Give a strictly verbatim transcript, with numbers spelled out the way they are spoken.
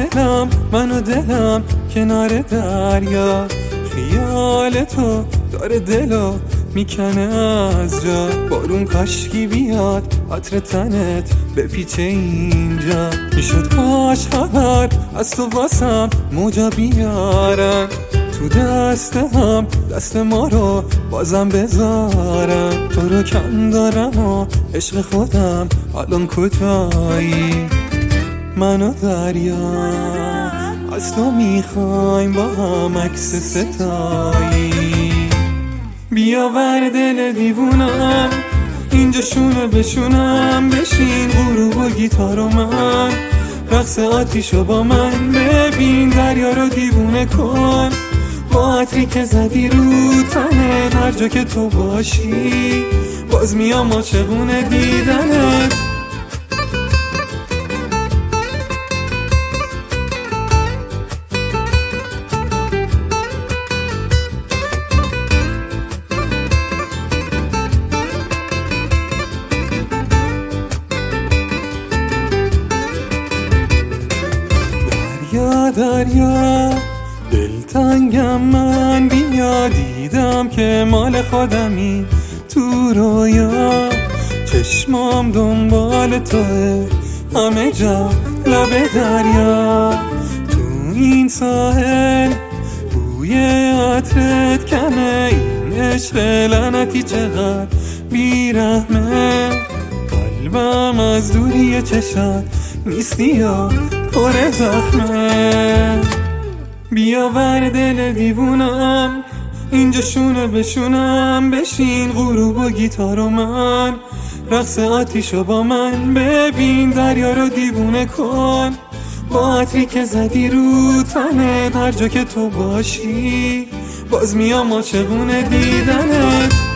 دلم من و دلم کنار دریا، خیال تو داره دلو میکنه از جا. بارون کاشکی بیاد عطر تنت بپیچه اینجا، میشد کاش خبر از تو واسم موجا بیارن، تو دست هم دست ما رو بازم بذارم. تو رو کم دارم و عشق خودم الان کجایی؟ من و دریا از تو میخوایم با هم عکس ستایی. بیا ور دل دیوونم اینجا شونه بشونم، بشین غروب و گیتار و من رقص آتیشو با من ببین، دریا رو دیوونه کن با عطری که زدی رو تنت. هر جا که تو باشی باز میام عاشقونه دیدنت. دریا دریا دلتنگم من، بیا دیدم که مال خودمی تو رویا. چشمام دنبال توه همه جا لب دریا، تو این ساحل بوی عطرت کمه. این عشق لعنتی چقدر بیرحمه، قلبم از دوری چشات نیستی یا پر زخمه. بیا ور دل دیوونم اینجا شونه بشونم، بشین غروب و گیتار و من رقص آتیشو با من ببین، دریا رو دیوونه کن با عطری که زدی رو تنت. هر جا که تو باشی باز میام عاشقونه دیدنت.